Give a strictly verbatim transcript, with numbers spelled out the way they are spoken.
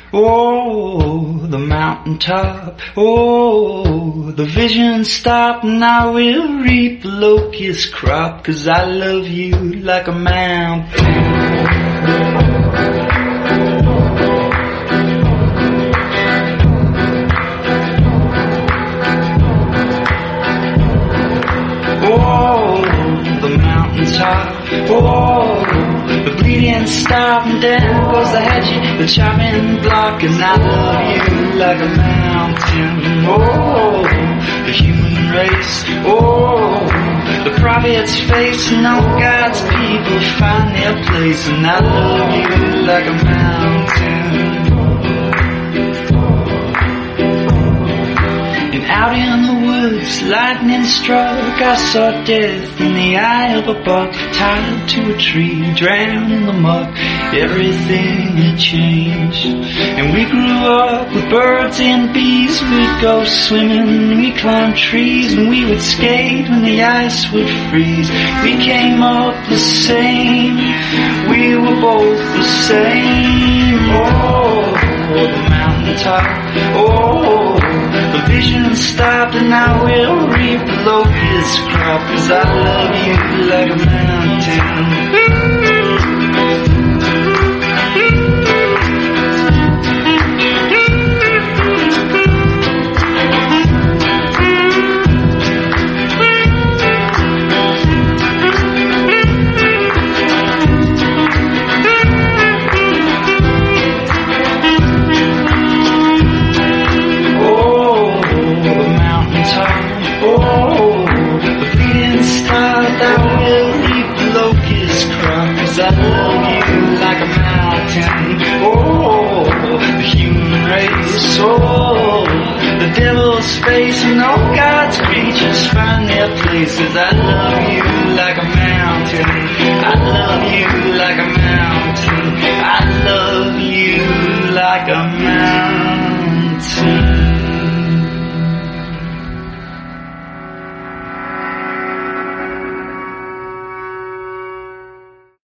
Oh, the mountaintop. Oh, the vision stop, and I will reap the locust crop, 'cause I love you like a mountain. Oh, the bleeding stop, and down goes the hedge, the chopping block, and I love you like a mountain. Oh, the human race. Oh, the prophet's face, and all God's people find their place, and I love you like a mountain. Out in the woods, lightning struck, I saw death in the eye of a buck, tied to a tree, drowned in the muck. Everything had changed, and we grew up with birds and bees. We'd go swimming, we'd climb trees, and we would skate when the ice would freeze. We came up the same, we were both the same. Oh, the mountaintop. Oh, the vision stopped, and I will reap the locust crop, 'cause I love you like a mountain. I love you like a mountain. Oh, the human race. Oh, the devil's face, and all God's creatures find their places. I love